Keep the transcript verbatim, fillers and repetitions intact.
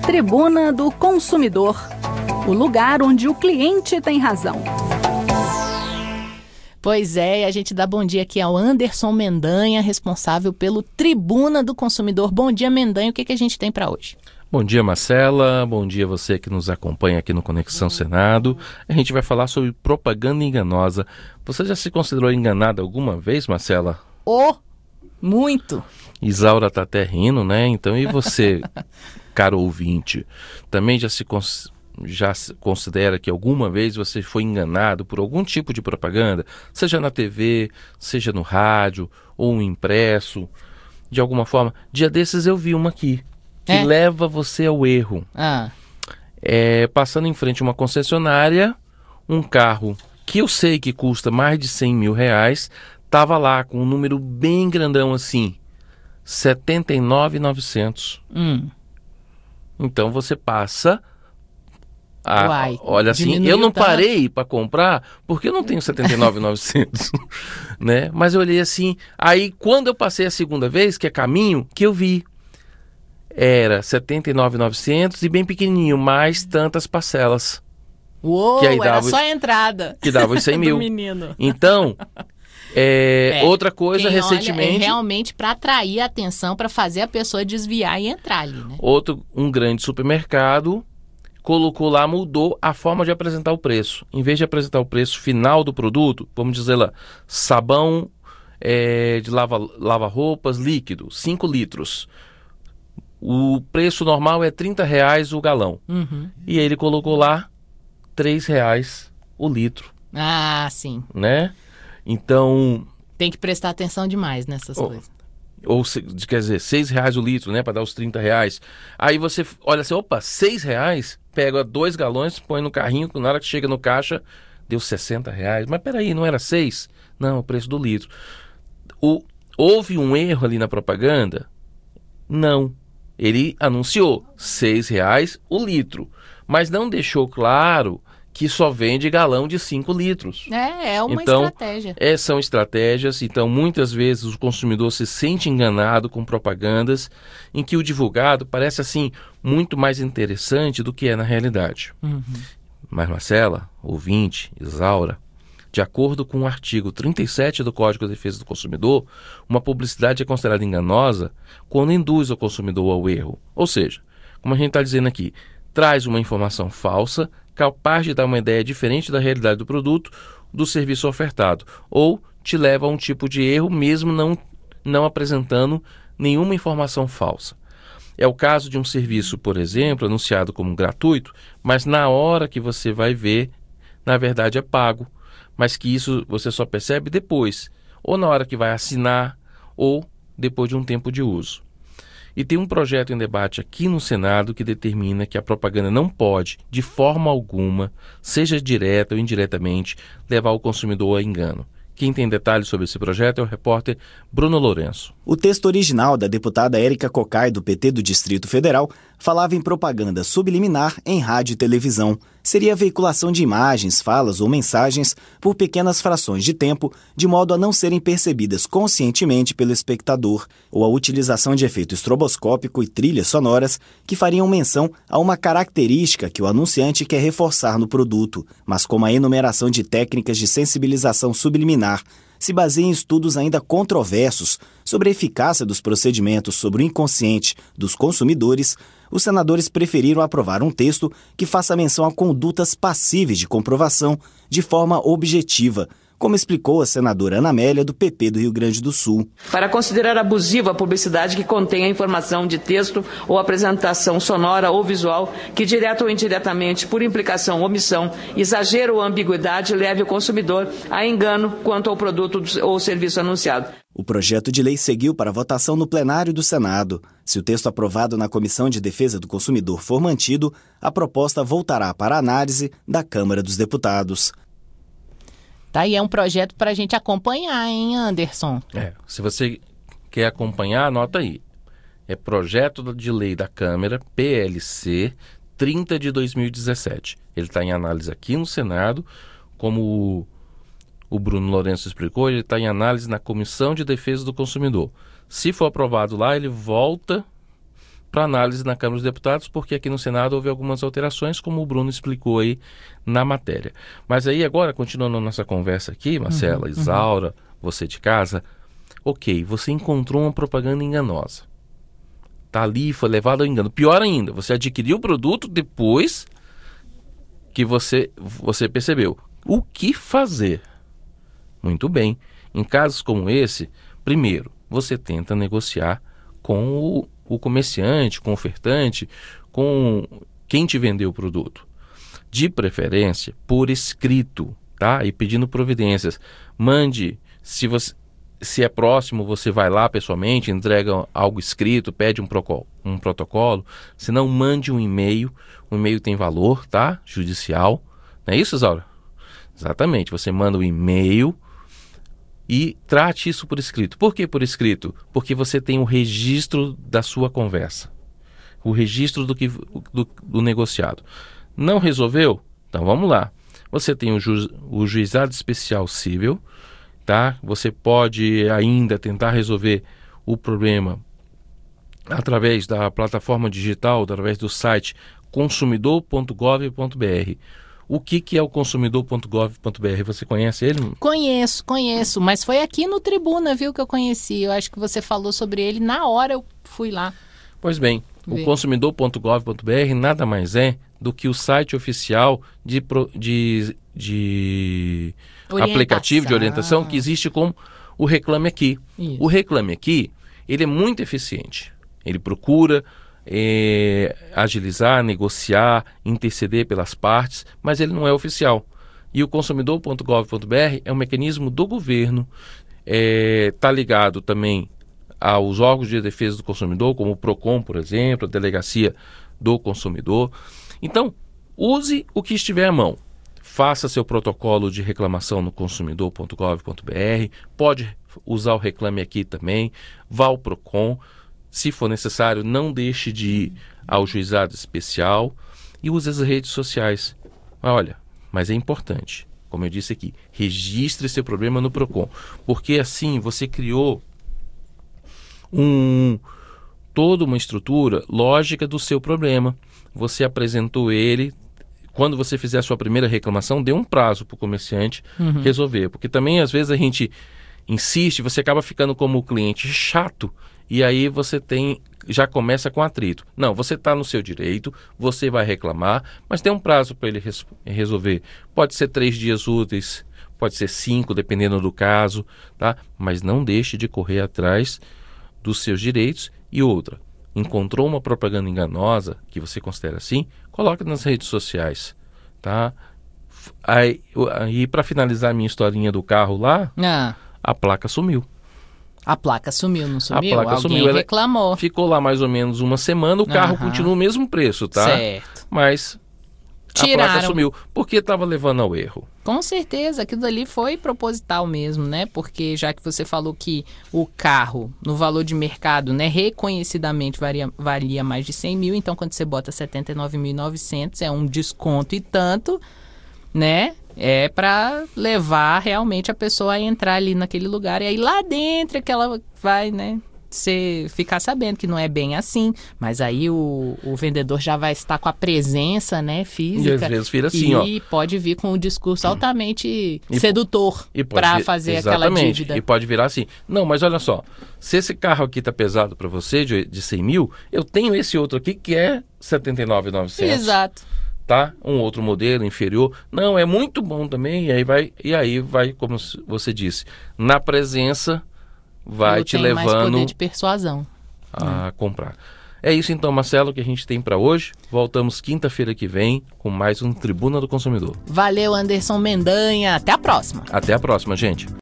Tribuna do Consumidor, o lugar onde o cliente tem razão. Pois é, a gente dá bom dia aqui ao Anderson Mendanha, responsável pelo Tribuna do Consumidor. Bom dia, Mendanha, o que, que a gente tem para hoje? Bom dia, Marcela. Bom dia você que nos acompanha aqui no Conexão Senado. A gente vai falar sobre propaganda enganosa. Você já se considerou enganada alguma vez, Marcela? Oh, muito! Isaura tá até rindo, né? Então, e você, caro ouvinte, também já se, cons- já se considera que alguma vez você foi enganado por algum tipo de propaganda? Seja na T V, seja no rádio, ou um impresso, de alguma forma. Dia desses eu vi uma aqui. Que é? leva você ao erro. Ah. É, passando em frente a uma concessionária, um carro que eu sei que custa mais de cem mil reais, estava lá com um número bem grandão assim, setenta e nove mil e novecentos. Hum. Então você passa... A, Uai, olha assim, eu não parei para comprar porque eu não tenho setenta e nove mil e novecentos, né? Mas eu olhei assim, aí quando eu passei a segunda vez, que é caminho, que eu vi. Era setenta e nove mil e novecentos e bem pequenininho, mais tantas parcelas. Uou, que aí era dava, só a entrada. Que dava os cem mil. Menino. Então, é, é, outra coisa, recentemente... Olha, é realmente para atrair a atenção, para fazer a pessoa desviar e entrar ali, né? Outro, um grande supermercado, colocou lá, mudou a forma de apresentar o preço. Em vez de apresentar o preço final do produto, vamos dizer lá, sabão é, de lava, lava-roupas líquido, cinco litros. O preço normal é trinta reais o galão. Uhum. E ele colocou lá três reais o litro. Ah, sim. Né? Então... Tem que prestar atenção demais nessas ou, coisas. Ou, quer dizer, seis reais o litro, né? Para dar os trinta reais. Aí você olha assim, opa, seis reais? Pega dois galões, põe no carrinho, na hora que chega no caixa, deu sessenta reais. Mas peraí, não era seis? Não, o preço do litro. O, houve um erro ali na propaganda? Não. Ele anunciou seis reais o litro, mas não deixou claro que só vende galão de cinco litros. É, é uma então, estratégia. É, são estratégias, então muitas vezes o consumidor se sente enganado com propagandas em que o divulgado parece assim muito mais interessante do que é na realidade. Uhum. Mas Marcela, ouvinte, Isaura, de acordo com o artigo trinta e sete do Código de Defesa do Consumidor, uma publicidade é considerada enganosa quando induz o consumidor ao erro. Ou seja, como a gente está dizendo aqui, traz uma informação falsa, capaz de dar uma ideia diferente da realidade do produto, do serviço ofertado, ou te leva a um tipo de erro mesmo não, não apresentando nenhuma informação falsa. É o caso de um serviço, por exemplo, anunciado como gratuito, mas na hora que você vai ver, na verdade é pago. Mas que isso você só percebe depois, ou na hora que vai assinar, ou depois de um tempo de uso. E tem um projeto em debate aqui no Senado que determina que a propaganda não pode, de forma alguma, seja direta ou indiretamente, levar o consumidor a engano. Quem tem detalhes sobre esse projeto é o repórter Bruno Lourenço. O texto original da deputada Érica Cocai, do P T do Distrito Federal, falava em propaganda subliminar em rádio e televisão. Seria a veiculação de imagens, falas ou mensagens por pequenas frações de tempo, de modo a não serem percebidas conscientemente pelo espectador, ou a utilização de efeito estroboscópico e trilhas sonoras que fariam menção a uma característica que o anunciante quer reforçar no produto, mas como a enumeração de técnicas de sensibilização subliminar se baseia em estudos ainda controversos sobre a eficácia dos procedimentos sobre o inconsciente dos consumidores, os senadores preferiram aprovar um texto que faça menção a condutas passíveis de comprovação de forma objetiva, como explicou a senadora Ana Amélia, do P P do Rio Grande do Sul. Para considerar abusiva a publicidade que contém a informação de texto ou apresentação sonora ou visual que, direta ou indiretamente, por implicação ou omissão, exagero ou ambiguidade, leve o consumidor a engano quanto ao produto ou serviço anunciado. O projeto de lei seguiu para votação no plenário do Senado. Se o texto aprovado na Comissão de Defesa do Consumidor for mantido, a proposta voltará para a análise da Câmara dos Deputados. Tá aí, é um projeto para a gente acompanhar, hein, Anderson? É, se você quer acompanhar, anota aí. É projeto de lei da Câmara, P L C, trinta de dois mil e dezessete. Ele está em análise aqui no Senado, como o Bruno Lourenço explicou, ele está em análise na Comissão de Defesa do Consumidor. Se for aprovado lá, ele volta para análise na Câmara dos Deputados, porque aqui no Senado houve algumas alterações, como o Bruno explicou aí na matéria. Mas aí agora, continuando a nossa conversa aqui, Marcela, uhum, Isaura, uhum. você de casa, ok, você encontrou uma propaganda enganosa. Tá ali, foi levado ao engano. Pior ainda, você adquiriu o produto depois que você, você percebeu. O que fazer? Muito bem. Em casos como esse, primeiro, você tenta negociar com o, o comerciante, com o ofertante, com quem te vendeu o produto. De preferência, por escrito, tá? E pedindo providências. Mande, se você... Se é próximo, você vai lá pessoalmente, entrega algo escrito, pede um, procol, um protocolo. Se não, mande um e-mail. O e-mail tem valor, tá? Judicial. Não é isso, Isaura? Exatamente. Você manda um e-mail e trate isso por escrito. Por que por escrito? Porque você tem o registro da sua conversa. O registro do, que, do, do negociado. Não resolveu? Então vamos lá. Você tem o, ju, o juizado especial civil. Tá? Você pode ainda tentar resolver o problema através da plataforma digital, através do site consumidor ponto gov ponto br. O que, que é o consumidor ponto gov ponto br? Você conhece ele? Conheço, conheço, mas foi aqui no Tribuna, viu, que eu conheci. Eu acho que você falou sobre ele, na hora eu fui lá. Pois bem, Vê. o consumidor ponto gov ponto br nada mais é do que o site oficial de... de, de aplicativo de orientação que existe como o Reclame Aqui. Isso. O Reclame Aqui, ele é muito eficiente. Ele procura é, agilizar, negociar, interceder pelas partes, mas ele não é oficial. E o consumidor ponto gov ponto br é um mecanismo do governo, está é, ligado também aos órgãos de defesa do consumidor, como o PROCON, por exemplo, a Delegacia do Consumidor. Então, use o que estiver à mão. Faça seu protocolo de reclamação no consumidor ponto gov ponto br, pode usar o Reclame Aqui também, vá ao PROCON, se for necessário, não deixe de ir ao juizado especial e use as redes sociais. Olha, mas é importante, como eu disse aqui, registre seu problema no PROCON, porque assim você criou um, toda uma estrutura lógica do seu problema, você apresentou ele. Quando você fizer a sua primeira reclamação, dê um prazo para o comerciante uhum. resolver. Porque também, às vezes, a gente insiste, você acaba ficando como cliente chato e aí você tem, já começa com atrito. Não, você está no seu direito, você vai reclamar, mas tem um prazo para ele res, resolver. Pode ser três dias úteis, pode ser cinco, dependendo do caso, tá? Mas não deixe de correr atrás dos seus direitos. E outra, encontrou uma propaganda enganosa, que você considera assim, coloque nas redes sociais, tá? Aí, aí para finalizar a minha historinha do carro lá, ah. a placa sumiu. A placa sumiu, não sumiu? A placa Alguém sumiu. reclamou. Ela ficou lá mais ou menos uma semana, o carro Aham. continua o mesmo preço, tá? Certo. Mas Tiraram. a placa sumiu, porque estava levando ao erro. Com certeza, aquilo dali foi proposital mesmo, né? Porque já que você falou que o carro, no valor de mercado, né, reconhecidamente varia, valia mais de cem mil, então quando você bota setenta e nove mil e novecentos é um desconto e tanto, né? É para levar realmente a pessoa a entrar ali naquele lugar e aí lá dentro é que ela vai, né? Você ficar sabendo que não é bem assim, mas aí o, o vendedor já vai estar com a presença, né, física. E às vezes vira assim, ó. E pode vir com um discurso altamente e, sedutor para fazer exatamente, aquela dívida. E pode virar assim, não, mas olha só, se esse carro aqui tá pesado para você, de, de cem mil, eu tenho esse outro aqui que é setenta e nove mil e novecentos. Exato. Tá? Um outro modelo inferior. Não, é muito bom também, e aí vai, e aí vai, como você disse, na presença vai Eu te levando mais poder de persuasão a hum. comprar. É isso então, Marcelo, que a gente tem para hoje. Voltamos quinta-feira que vem com mais um Tribuna do Consumidor. Valeu, Anderson Mendanha. Até a próxima. Até a próxima, gente.